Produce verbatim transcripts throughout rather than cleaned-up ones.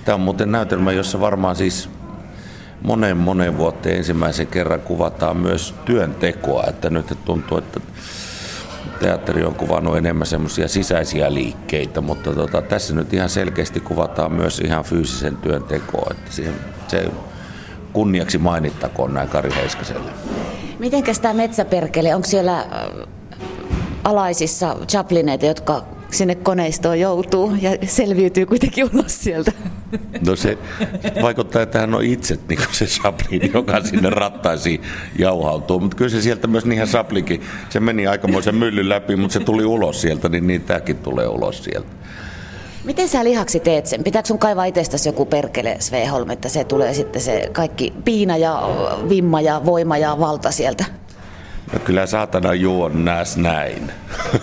Tämä on muuten näytelmä, jossa varmaan siis monen monen vuoteen ensimmäisen kerran kuvataan myös työntekoa. Että nyt tuntuu, että teatteri on kuvannut enemmän semmoisia sisäisiä liikkeitä, mutta tota, tässä nyt ihan selkeästi kuvataan myös ihan fyysisen työntekoa. Että siihen, se kunniaksi mainittakoon näin Kari Heiskaselle. Mitenkäs tämä Metsäperkele, onko siellä alaisissa chaplineita, jotka sinne koneistoon joutuu ja selviytyy kuitenkin ulos sieltä? No se vaikuttaa, että hän on itse niin kuin se Chaplin, joka sinne rattaisiin jauhautuu. Mutta kyllä se sieltä myös niinhän Chaplinkin, se meni aikamoisen myllyn läpi, mutta se tuli ulos sieltä, niin, niin tämäkin tulee ulos sieltä. Miten sä lihaksi teet sen? Pitääkö sun kaivaa itsestäsi joku perkele, Sveholm, että se tulee sitten se kaikki piina ja vimma ja voima ja valta sieltä? No kyllä saatana juon nääs näin.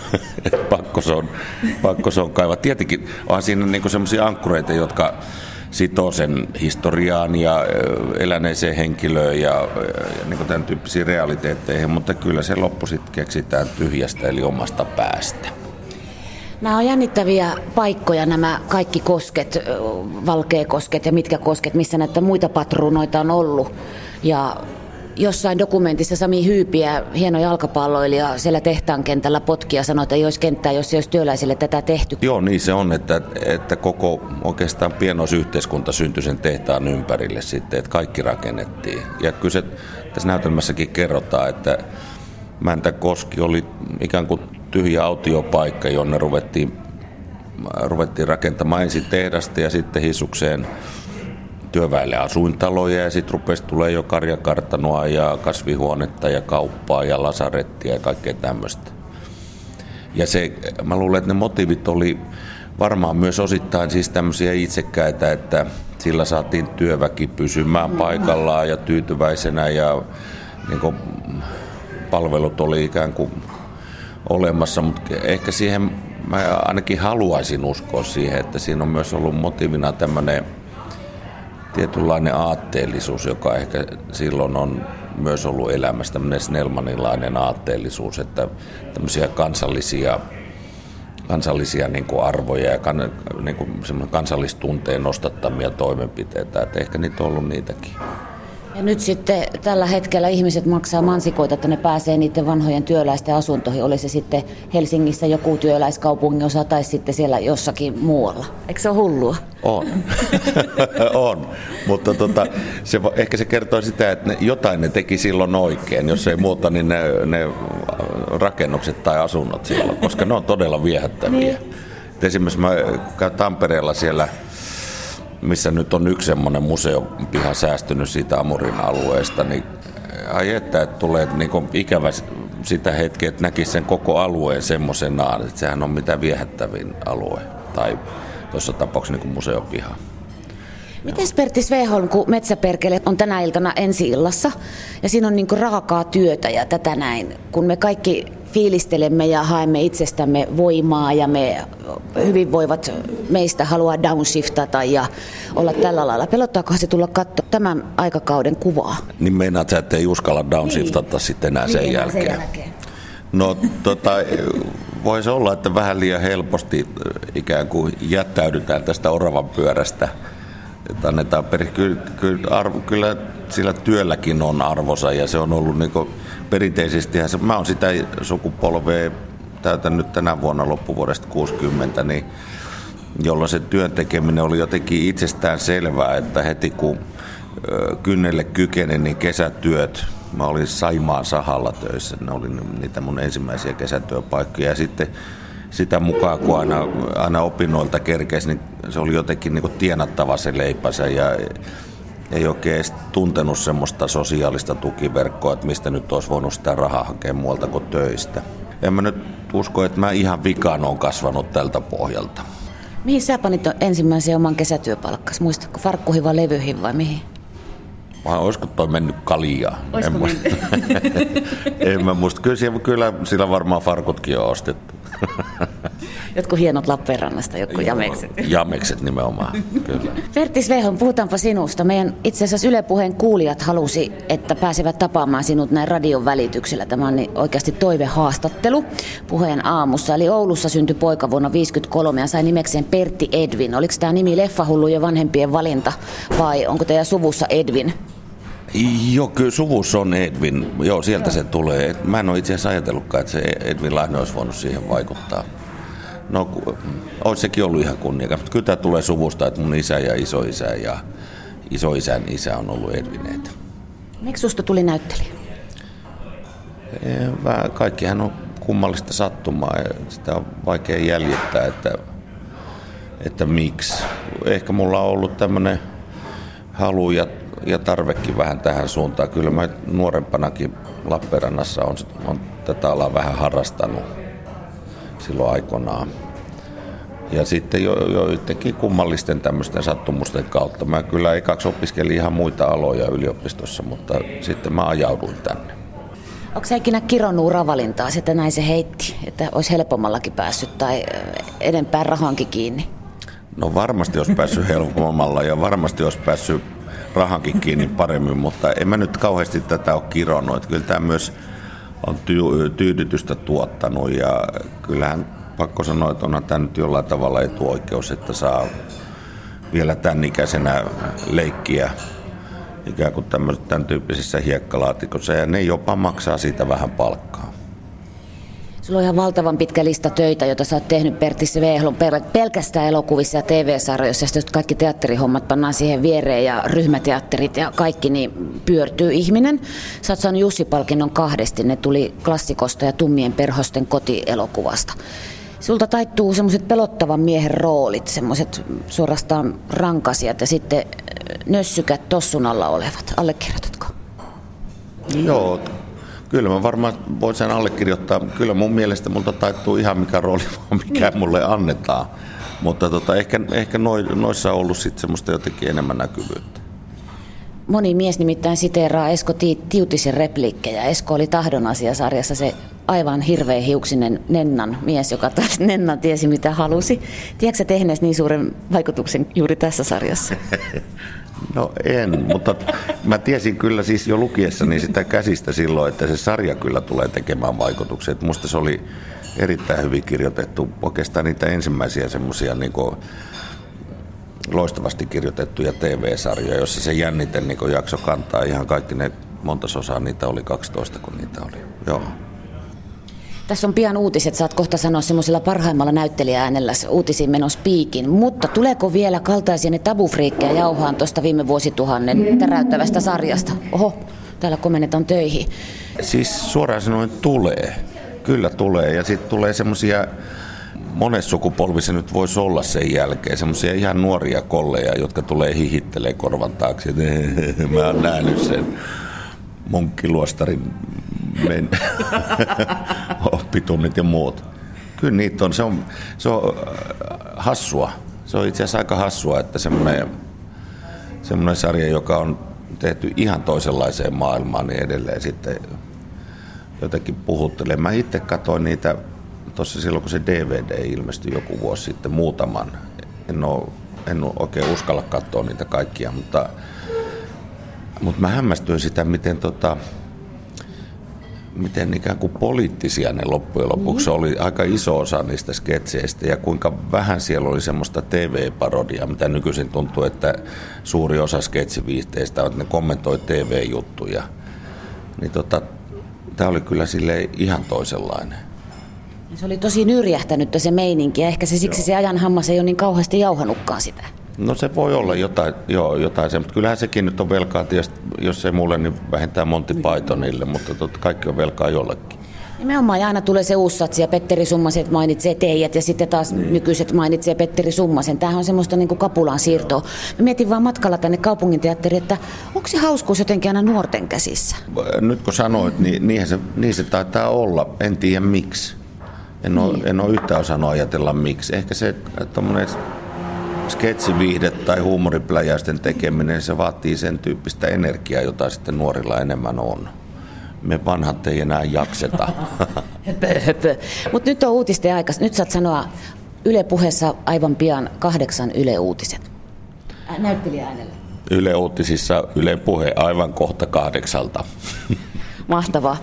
pakko, se on, pakko se on kaivaa. Tietenkin on siinä niinku semmoisia ankkureita, jotka sitoo sen historiaan ja eläneeseen henkilöön ja, ja niinku tämän tyyppisiin realiteetteihin, mutta kyllä se loppu sitten keksitään tyhjästä eli omasta päästä. Nämä on jännittäviä paikkoja, nämä kaikki kosket, Valkeakosket ja mitkä kosket, missä näitä muita patruunoita on ollut. Ja jossain dokumentissa Sami Hyypiä, hieno jalkapalloilija, siellä tehtaan kentällä potki ja sanoi, että ei olisi kenttää, jos ei olisi työläisille tätä tehty. Joo, niin se on, että, että koko oikeastaan pienoisyhteiskunta syntyi sen tehtaan ympärille sitten, että kaikki rakennettiin. Ja kyllä se tässä näytelmässäkin kerrotaan, että Mäntäkoski oli ikään kuin tyhjä autiopaikka, jonne ruvettiin, ruvettiin rakentamaan ensin tehdasta ja sitten Hisukseen työväelle asuintaloja ja sitten rupesi tulee jo karjakartanoa ja kasvihuonetta ja kauppaa ja lasarettia ja kaikkea tämmöistä. Ja se, mä luulen, että ne motiivit oli varmaan myös osittain siis tämmöisiä itsekkäitä, että sillä saatiin työväki pysymään paikallaan ja tyytyväisenä ja niin kuin palvelut oli ikään kuin olemassa, mutta ehkä siihen mä ainakin haluaisin uskoa siihen, että siinä on myös ollut motiivina tämmöinen tietynlainen aatteellisuus, joka ehkä silloin on myös ollut elämässä, tämmöinen snellmanilainen aatteellisuus, että tämmöisiä kansallisia, kansallisia niin kuin arvoja ja kan, niin kuin kansallistunteen nostattamia toimenpiteitä, että ehkä niitä on ollut niitäkin. Ja nyt sitten tällä hetkellä ihmiset maksaa mansikoita, että ne pääsee niiden vanhojen työläisten asuntoihin. Oli se sitten Helsingissä joku työläiskaupungin osa tai sitten siellä jossakin muualla. Eikö se ole hullua? On. on. Mutta tota, se, ehkä se kertoo sitä, että ne, jotain ne teki silloin oikein. Jos ei muuta, niin ne, ne rakennukset tai asunnot silloin, koska ne on todella viehättäviä. Niin. Esimerkiksi mä käyn Tampereella siellä, missä nyt on yksi semmoinen museopiha säästynyt siitä Amurin alueesta, niin ai että, että tulee niin kuin ikävä sitä hetkeä, että näkisi sen koko alueen semmoisenaan, että sehän on mitä viehättävin alue, tai tuossa tapauksessa niin kuin museopiha. Miten Pertti Sveholm, kun Metsäperkele on tänä iltana ensi-illassa, ja siinä on niin kuin raakaa työtä ja tätä näin, kun me kaikki fiilistelemme ja haemme itsestämme voimaa ja me hyvinvoivat meistä haluaa downshiftata ja olla tällä lailla. Pelottaako se tulla katsoa tämän aikakauden kuvaa? Niin meinaat sä, että ei uskalla downshiftata niin. sitten enää sen, niin, jälkeen. sen jälkeen? No tota, voisi olla, että vähän liian helposti ikään kuin jättäydytään tästä oravan pyörästä. Että annetaan per... kyllä, kyllä, arvo, kyllä sillä työlläkin on arvonsa ja se on ollut niin kuin perinteisesti. Mä oon sitä sukupolvea täytän nyt tänä vuonna loppuvuodesta kuusikymmentä, niin jolloin se työn tekeminen oli jotenkin itsestään selvää, että heti kun kynnelle kykeni, niin kesätyöt, mä olin Saimaan sahalla töissä, ne oli niitä mun ensimmäisiä kesätyöpaikkoja ja sitten sitä mukaan, kun aina, aina opinnoilta kerkesi, niin se oli jotenkin niin kuin tienattava se leipänsä ja ei oikein edes tuntenut semmoista sosiaalista tukiverkkoa, että mistä nyt olisi voinut sitä rahaa hakea muualta kuin töistä. En mä nyt usko, että mä ihan vikaan olen kasvanut tältä pohjalta. Mihin sä panit ensimmäisen oman kesätyöpalkkas? Muistatko, farkkuihin vai levyihin vai mihin? Vai olisiko toi mennyt kaljaa? Olisiko en, en mä muista. Kyllä, kyllä sillä varmaan farkutkin on ostettu. Jotkut hienot Lappeenrannasta, jotkut jamekset. Jamekset nimenomaan, kyllä. Pertti Sweholm, puhutaanpa sinusta. Meidän itse asiassa Yle Puheen kuulijat halusi, että pääsevät tapaamaan sinut näin radion välityksellä. Tämä on niin oikeasti toivehaastattelu Puheen aamussa. Eli Oulussa syntyi poika vuonna tuhatyhdeksänsataayhdeksänkymmentäkolme ja sai nimekseen Pertti Edvin. Oliko tämä nimi Leffahullu jo vanhempien valinta vai onko teidän suvussa Edvin? Joo, kyllä suvussa on Edvin. Joo, sieltä se tulee. Mä en ole itse asiassa ajatellutkaan, että se Edvin Laine olisi voinut siihen vaikuttaa. No, olisi sekin ollut ihan kunniakas. Mutta kyllä tämä tulee suvusta, että mun isä ja isoisä ja isoisän isä on ollut Edvineitä. Miksi susta tuli näyttelijä? Kaikkihan on kummallista sattumaa ja sitä on vaikea jäljittää, että, että miksi. Ehkä mulla on ollut tämmöinen halu ja ja tarvekin vähän tähän suuntaan. Kyllä mä nuorempanakin Lappeenrannassa on, on tätä alaa vähän harrastanut silloin aikoinaan. Ja sitten jo, jo jotenkin kummallisten tämmöisten sattumusten kautta. Mä kyllä ekaksi opiskelin ihan muita aloja yliopistossa, mutta sitten mä ajauduin tänne. Onko sä ikinä kironnut uravalintaa, että näin se heitti, että olisi helpommallakin päässyt tai enempää rahankin kiinni? No varmasti olisi päässyt helpommalla ja varmasti olisi päässyt rahankin kiinni paremmin, mutta en mä nyt kauheasti tätä ole kironnut. Kyllä tämä myös on ty- tyydytystä tuottanut ja kyllähän pakko sanoa, että onhan tämä nyt jollain tavalla etuoikeus, että saa vielä tämän ikäisenä leikkiä ikään kuin tämän tyyppisessä hiekkalaatikossa ja ne jopa maksaa siitä vähän palkkaa. Sulla on ihan valtavan pitkä lista töitä, joita sä oot tehnyt Pertti Sweholm pelkästään elokuvissa ja T V-sarjoissa. Ja sitten kaikki teatterihommat pannaan siihen viereen ja ryhmäteatterit ja kaikki, niin pyörtyy ihminen. Sä oot saanut Jussi-palkinnon kahdesti. Ne tuli Klassikosta ja Tummien perhosten kotielokuvasta. Sulta taittuu semmoiset pelottavan miehen roolit, semmoiset suorastaan rankasijat ja sitten nössykät tossun alla olevat. Allekirjoitatko? Joo. Kyllä mä varmaan voin sen allekirjoittaa. Kyllä mun mielestä multa taittuu ihan mikä rooli vaan mikä mulle annetaan. Mutta tota, ehkä, ehkä noissa on ollut sit semmoista jotenkin enemmän näkyvyyttä. Moni mies nimittäin siteeraa Esko Tiutisen repliikkejä. Esko oli Tahdon asia-sarjassa se aivan hirveä hiuksinen Nennan mies, joka taas Nennan tiesi mitä halusi. Tiedätkö sä tehneesi niin suuren vaikutuksen juuri tässä sarjassa? No en, mutta mä tiesin kyllä siis jo lukiessani sitä käsistä silloin, että se sarja kyllä tulee tekemään vaikutuksia. Että musta se oli erittäin hyvin kirjoitettu, oikeastaan niitä ensimmäisiä semmoisia niin kuin loistavasti kirjoitettuja T V-sarjoja, jossa se jännite niin kuin jakso kantaa ihan kaikki ne, monta osaa niitä oli, kaksitoista kun niitä oli, joo. Tässä on pian uutiset, saat kohta sanoa semmoisella parhaimmalla näyttelijääänellä uutisiin menossa piikin, mutta tuleeko vielä kaltaisia ne tabufriikkejä jauhaan tuosta viime vuosituhannen täräyttävästä sarjasta? Oho, täällä komennetaan töihin. Siis suoraan sanoen tulee, kyllä tulee ja sitten tulee semmoisia, monessa sukupolvissa nyt voisi olla sen jälkeen, semmoisia ihan nuoria kolleja, jotka tulee hihittelee korvan taakse, että mä oon nähnyt sen munkkiluostarin men... oppitunnit ja muut. Kyllä niitä on. Se on, se on hassua. Se on itse asiassa aika hassua, että semmoinen, semmoinen sarja, joka on tehty ihan toisenlaiseen maailmaan, niin edelleen sitten jotenkin puhuttelee. Mä itse katsoin niitä tuossa silloin, kun se D V D ilmestyi joku vuosi sitten muutaman. En ole, en ole oikein uskalla katsoa niitä kaikkia, mutta, mutta mä hämmästyin sitä, miten tota, miten ikään kuin poliittisia ne loppujen lopuksi oli aika iso osa niistä sketseistä ja kuinka vähän siellä oli semmoista T V-parodiaa, mitä nykyisin tuntuu, että suuri osa sketsiviihteistä on, että ne kommentoi T V-juttuja. Niin tota, tämä oli kyllä silleen ihan toisenlainen. Se oli tosi nyrjähtänyt se meininki ja ehkä se siksi joo. Se ajan hammas ei ole niin kauheasti jauhanutkaan sitä. No se voi olla jotain, joo, jotain se, mutta kyllähän sekin nyt on velkaa, tietysti, jos ei mulle, niin vähintään Monty Pythonille, mutta totta, kaikki on velkaa jollekin. Nimenomaan ja aina tulee se uusi satsi ja Petteri Summaset mainitsee teijät ja sitten taas niin. Nykyiset mainitsee Petteri Summasen. Tämähän on semmoista niin kuin kapulan siirtoa. Mä mietin vaan matkalla tänne kaupunginteatteriin, että onko se hauskuus jotenkin aina nuorten käsissä? Nyt kun sanoit, niin niinhän se, niin se taitaa olla. En tiedä miksi. En ole, niin. en ole yhtään osannut ajatella miksi. Ehkä se tommoinen sketsiviihde tai huumoripläjäisten tekeminen, se vaatii sen tyyppistä energiaa, jota sitten nuorilla enemmän on. Me vanhat ei enää jakseta. Mutta nyt on uutisten aika. Nyt saat sanoa Yle Puheessa aivan pian kahdeksan Yle Uutiset. Ä, näyttelijä äänellä. Yle Uutisissa Yle Puhe aivan kohta kahdeksalta. Mahtavaa.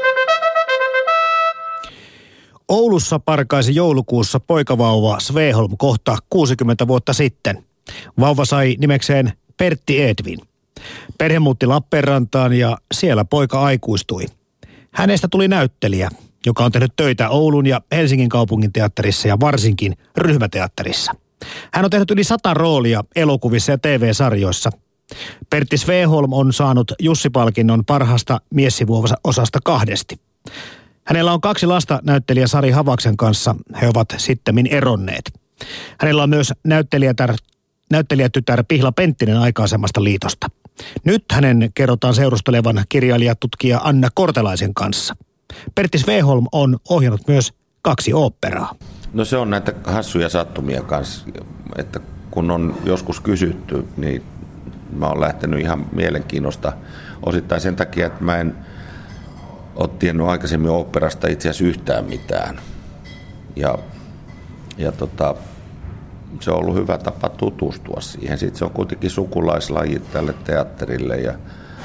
Oulussa parkaisi joulukuussa poikavauva Sveholm kohta kuusikymmentä vuotta sitten. Vauva sai nimekseen Pertti Edvin. Perhe muutti Lappeenrantaan ja siellä poika aikuistui. Hänestä tuli näyttelijä, joka on tehnyt töitä Oulun ja Helsingin kaupunginteatterissa ja varsinkin ryhmäteatterissa. Hän on tehnyt yli sata roolia elokuvissa ja T V-sarjoissa. Pertti Sveholm on saanut Jussi-palkinnon parhaasta miessivuosasta kahdesti. Hänellä on kaksi lasta näyttelijä Sari Havaksen kanssa. He ovat sittemmin eronneet. Hänellä on myös näyttelijätär, näyttelijätytär Pihla Penttinen aikaisemmasta liitosta. Nyt hänen kerrotaan seurustelevan kirjailijatutkija Anna Kortelaisen kanssa. Pertti Sveholm on ohjannut myös kaksi oopperaa. No se on näitä hassuja sattumia kanssa, että kun on joskus kysytty, niin mä oon lähtenyt ihan mielenkiinnosta osittain sen takia, että mä en ole tiennyt aikaisemmin oopperasta itse asiassa yhtään mitään. Ja, ja tota, se on ollut hyvä tapa tutustua siihen. Sitten se on kuitenkin sukulaislaji tälle teatterille ja,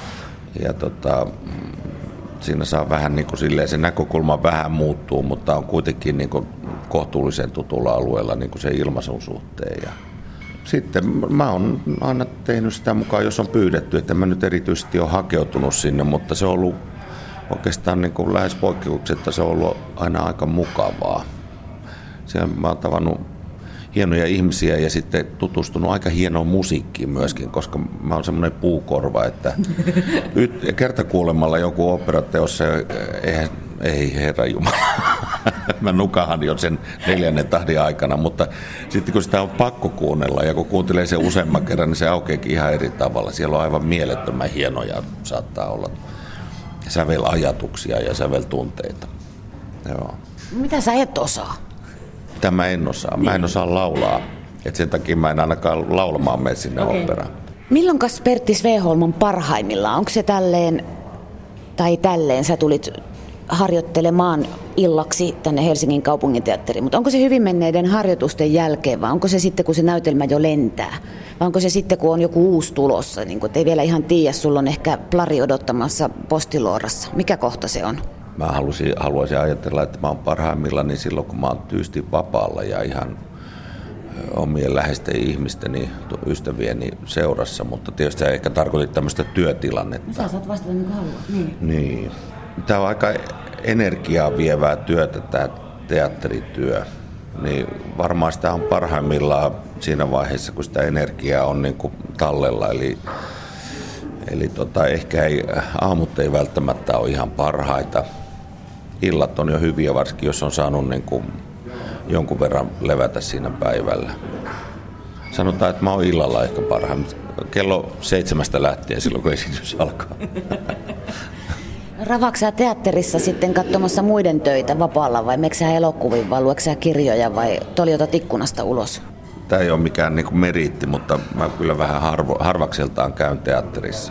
ja tota, siinä saa vähän niin kuin silleen, se näkökulma vähän muuttuu, mutta on kuitenkin niin kuin kohtuullisen tutulla alueella niin kuin se ilmaisun suhteen. Ja sitten mä oon aina tehnyt sitä mukaan, jos on pyydetty, että mä nyt erityisesti ole hakeutunut sinne, mutta se on ollut oikeastaan niin kuin lähes poikkeuksetta, se on ollut aina aika mukavaa. Siellä mä oon tavannut hienoja ihmisiä ja sitten tutustunut aika hienoon musiikkiin myöskin, koska mä oon semmoinen puukorva, että kertakuulemalla joku oopperateossa, ei, ei herra jumala, mä nukahan jo sen neljännen tahdin aikana, mutta sitten kun sitä on pakko kuunnella ja kun kuuntelee sen useamman kerran, niin se aukeakin ihan eri tavalla. Siellä on aivan mielettömän hienoja, saattaa olla sävelajatuksia ja säveltunteita. Joo. Mitä sä et osaa? Mitä mä en osaa? Mä en osaa laulaa. Et sen takia mä en ainakaan laulamaan mene sinne okay. oopperaan. Milloinkas Pertti Sveholm on parhaimmillaan? Onko se tälleen, tai tälleen, sä tulit harjoittelemaan illaksi tänne Helsingin kaupunginteatteriin, mutta onko se hyvin menneiden harjoitusten jälkeen, vai onko se sitten, kun se näytelmä jo lentää? Vai onko se sitten, kun on joku uusi tulossa, niin kun ei vielä ihan tiedä, sulla on ehkä plari odottamassa postiluorassa. Mikä kohta se on? Mä halusin, haluaisin ajatella, että mä oon parhaimmillaan niin silloin, kun mä oon tyystin vapaalla ja ihan omien läheisten ihmisteni, ystävieni seurassa, mutta tietysti sä ehkä tarkoitit tämmöistä työtilannetta. Sä saat vastata niin kuin haluat. Niin. Niin. Tämä on aika energiaa vievää työtä, tämä teatterityö. Niin varmaan sitä on parhaimmillaan siinä vaiheessa, kun sitä energiaa on niin kuin tallella. Eli, eli tota, ehkä ei, aamut ei välttämättä ole ihan parhaita. Illat on jo hyviä, varsinkin jos on saanut niin kuin jonkun verran levätä siinä päivällä. Sanotaan, että mä oon illalla ehkä parhain. Kello seitsemästä lähtien silloin, kun esitys alkaa. Ravaatko sä teatterissa sitten katsomassa muiden töitä vapaalla vai meneekö sä elokuviin vai luetko sä kirjoja vai toljotat ikkunasta ulos? Tämä ei ole mikään niin kuin meriitti, mutta mä kyllä vähän harvo, harvakseltaan käyn teatterissa.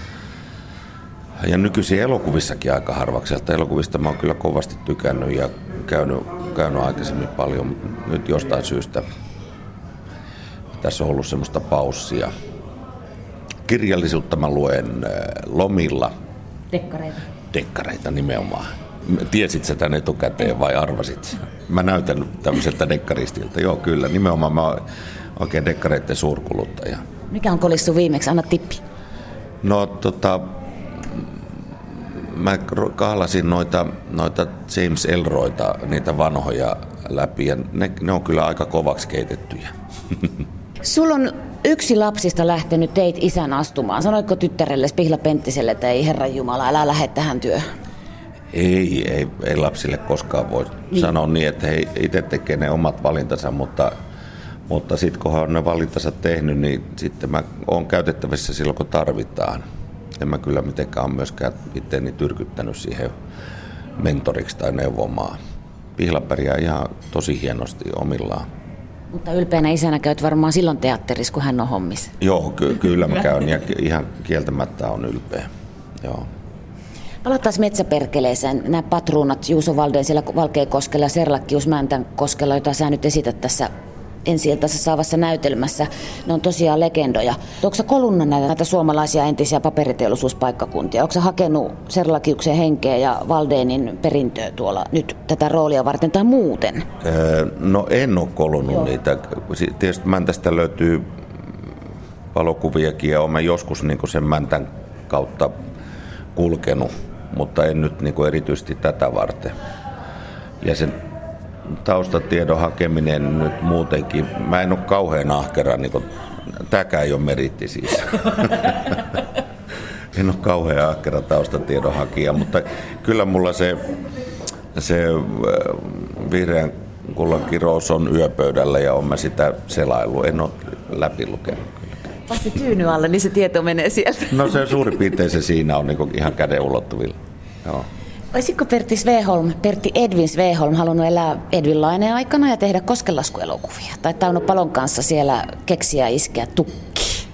Ja nykyisin elokuvissakin aika harvakselta. Elokuvista mä oon kyllä kovasti tykännyt ja käynyt, käynyt aikaisemmin paljon, mutta nyt jostain syystä tässä on ollut semmoista paussia. Kirjallisuutta mä luen lomilla. Dekkareita. Dekkareita nimenomaan. Tiesit sä tän etukäteen vai arvasit? Mä näytän tämmöiseltä dekkaristilta. Joo, kyllä. Nimenomaan mä oon oikein dekkareiden suurkuluttaja. Mikä on kolissu viimeksi? Anna tippi. No tota, mä kahlasin noita, noita James Ellroyta, niitä vanhoja läpi ja ne, ne on kyllä aika kovaksi keitettyjä. Sulla on yksi lapsista lähtenyt teit isän astumaan. Sanoitko tyttärelle Pihla Penttiselle, että ei Herran Jumala, älä lähde tähän työhön? Ei, ei, ei lapsille koskaan voi niin sanoa niin, että he itse tekee ne omat valintansa, mutta, mutta sitten kun he on ne valintansa tehnyt, niin sitten mä oon käytettävissä silloin, kun tarvitaan. En mä kyllä mitenkään ole myöskään itseäni tyrkyttänyt siihen mentoriksi tai neuvomaan. Pihla pärjää ihan tosi hienosti omillaan. Mutta ylpeänä isänä käyt varmaan silloin teatterissa, kun hän on hommissa. Joo, ky- kyllä mä käyn ja ihan kieltämättä on ylpeä. Joo. Palataan metsäperkeleeseen. Nämä patruunat Juuso Valdén siellä Valkeakoskella ja Serlakkius Mäntänkoskella, jota sä nyt esität tässä ensi-iltaisessa saavassa näytelmässä. Ne on tosiaan legendoja. Onko sä kolunnut näitä, näitä suomalaisia entisiä paperiteollisuuspaikkakuntia? Onko sä hakenut Serlakiuksen henkeä ja Valdénin perintöä tuolla nyt tätä roolia varten tai muuten? Öö, no en ole kolunnut Joo. niitä. Tietysti Mäntästä löytyy valokuviakin ja olen joskus niin sen Mäntän kautta kulkenut, mutta en nyt niin erityisesti tätä varten. Ja sen taustatiedon hakeminen nyt muutenkin, mä en ole kauhean ahkera, niin kuin, tämäkään ei ole meritti siis. En ole kauhean ahkera taustatiedon hakija, mutta kyllä mulla se, se vihreän kullan kirous on yöpöydällä ja olen mä sitä selaillut, en ole läpilukenut. Pasti tyyny alle, niin se tieto menee sieltä. No se suurin piirtein se siinä on niin ihan käden ulottuvilla. Joo. Olisitko Pertti Sveholm, Pertti Edvin Sveholm halunnut elää Edvin Laineen aikana ja tehdä koskenlaskuelokuvia? Tai Tauno Palon kanssa siellä keksiä iskeä tukkiin?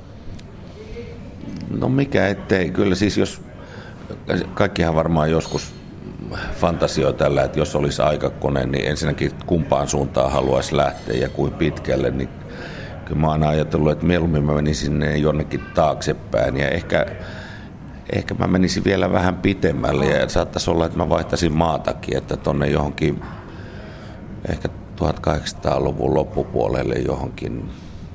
No mikä ettei. Kyllä siis jos, kaikkihan varmaan joskus fantasioi tällä, että jos olisi aikakone, niin ensinnäkin kumpaan suuntaan haluaisi lähteä ja kuin pitkälle, niin kyllä mä oon ajatellut, että mieluummin mä menisin sinne jonnekin taaksepäin ja ehkä, ehkä mä menisin vielä vähän pitemmälle ja saattaisi olla, että mä vaihtaisin maatakin, että tonne johonkin ehkä tuhatkahdeksansataaluvun loppupuolelle johonkin.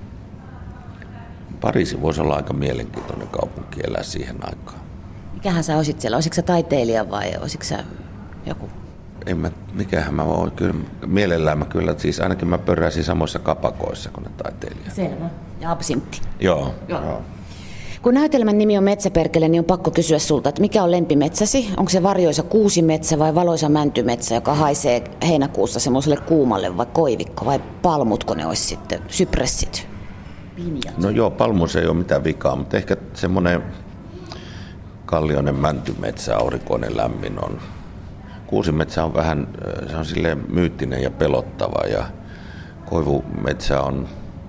Pariisi voisi olla aika mielenkiintoinen kaupunki elää siihen aikaan. Mikähän sä olisit siellä? Olisitko sä taiteilija vai olisitko sä joku? En mä, mikähän mä voin, kyllä mielellään mä kyllä, siis ainakin mä pörräisin samoissa kapakoissa kuin ne taiteilijat. Selvä. Ja absintti. Joo. Joo. Joo. Kun näytelmän nimi on Metsäperkele, niin on pakko kysyä sulta, että mikä on lempimetsäsi? Onko se varjoisa kuusimetsä vai valoisa mäntymetsä, joka haisee heinäkuussa semmoiselle kuumalle, vai koivikko vai palmutko ne olisi sitten, sypressit? Pinjat. No joo, palmus ei ole mitään vikaa, mutta ehkä semmoinen kallioinen mäntymetsä, aurinkoinen lämmin on. Kuusimetsä on vähän, se on silleen myyttinen ja pelottava ja koivumetsä on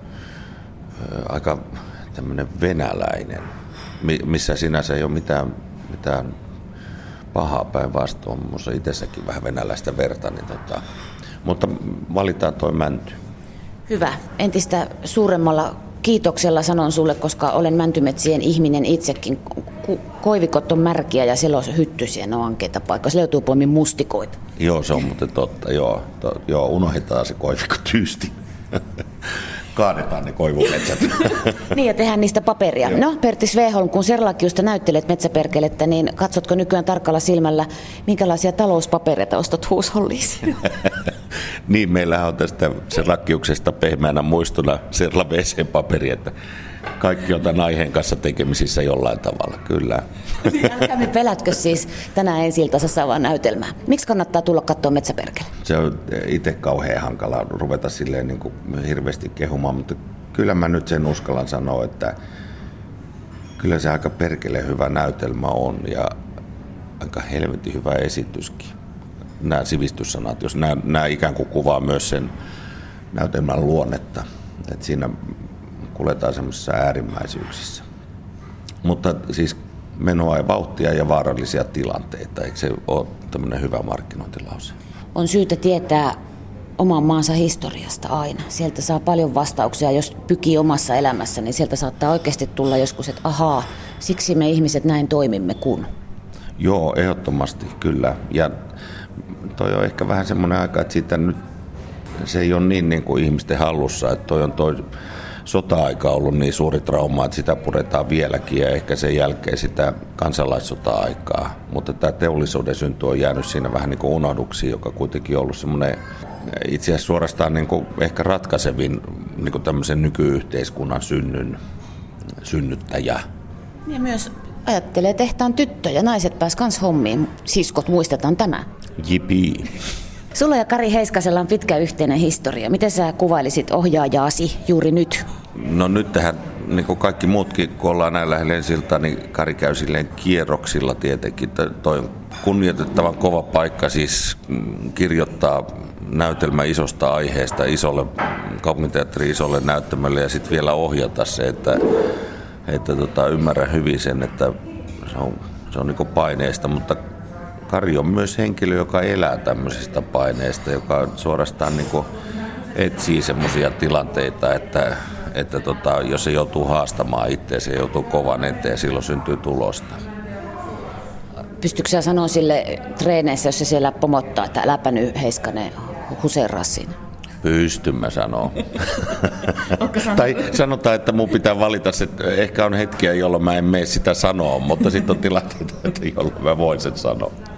aika tämmöinen venäläinen, missä sinänsä ei ole mitään, mitään pahaa päinvastoin. Minussa itsessäkin vähän venäläistä verta, niin tota, mutta valitaan toi mänty. Hyvä. Entistä suuremmalla kiitoksella sanon sulle, koska olen mäntymetsien ihminen itsekin. Koivikot on märkiä ja siellä on hyttysiä, ne on ankeita paikkoja. Se löytyy poimin mustikoita. Joo, se on muuten totta. Joo, to, joo unohdetaan se koivikko tyysti. Kaadetaan ne koivumetsät. Niin, ja tehdään niistä paperia. Joo. No, Pertti Sveholm, kun Serlakiusta näyttelet Metsäperkelettä, niin katsotko nykyään tarkalla silmällä, minkälaisia talouspapereita ostat huusholliin? Niin, meillähän on tästä Serlakiuksesta pehmeänä muistona Serla W C-paperi, että kaikki on tämän aiheen kanssa tekemisissä jollain tavalla, kyllä. Älkäämme pelätkö siis tänään ensi-iltaisessa saavaa näytelmää. Miksi kannattaa tulla katsoa Metsäperkele? Se on itse kauhean hankala ruveta silleen niin kuin hirveästi kehumaan, mutta kyllä mä nyt sen uskallan sanoa, että kyllä se aika perkele hyvä näytelmä on ja aika helvetin hyvä esityskin. Nämä sivistyssanat, jos nämä, nämä ikään kuin kuvaa myös sen näytelmän luonnetta, että siinä kuljetaan semmoisissa äärimmäisyyksissä. Mutta siis menoa ja vauhtia ja vaarallisia tilanteita, eikö se ole tämmöinen hyvä markkinointilause? On syytä tietää oman maansa historiasta aina. Sieltä saa paljon vastauksia, jos pykii omassa elämässä, niin sieltä saattaa oikeasti tulla joskus, että ahaa, siksi me ihmiset näin toimimme kun. Joo, ehdottomasti kyllä. Ja toi on ehkä vähän semmoinen aika, että siitä nyt se ei ole niin, niin kuin ihmisten hallussa, että toi on toi sota-aika ollut niin suuri trauma, että sitä puretaan vieläkin ja ehkä sen jälkeen sitä kansalaissota-aikaa. Mutta tämä teollisuuden synty on jäänyt siinä vähän niin kuin unohduksiin, joka kuitenkin on ollut semmoinen itse asiassa suorastaan niin kuin ehkä ratkaisevin niin kuin tämmöisen nykyyhteiskunnan synnyn synnyttäjä. Ja myös ajattelee tehtaan tyttöjä, naiset pääs kans hommiin, siskot muistetaan tämä. Jipii. Sulla ja Kari Heiskasella on pitkä yhteinen historia. Miten sä kuvailisit ohjaajaasi juuri nyt? No nyt tähän, niin kuin kaikki muutkin, kun ollaan näin lähellä ensiltä, niin Kari käy silleen kierroksilla tietenkin. Toi on kunnioitettavan kova paikka siis kirjoittaa näytelmä isosta aiheesta isolle kaupunginteatterin isolle näyttämölle ja sitten vielä ohjata se, että, että tota, ymmärrän hyvin sen, että se on, se on niin paineista, mutta Kari on myös henkilö, joka elää tämmöisistä paineista, joka suorastaan niin etsii semmoisia tilanteita, että, että tota, jos se joutuu haastamaan itseänsä ja joutuu kovan eteen, silloin syntyy tulosta. Pystytkö sä sanoa sille treeneissä, jos se siellä pomottaa, että äläpä nyt Heiskanen huseeraa siinä? Pystyn mä sanoa. Tai sanotaan, että mun pitää valita se, ehkä on hetkiä, jolloin mä en mene sitä sanoa, mutta sitten on tilanteita, jolloin mä voin sen sanoa.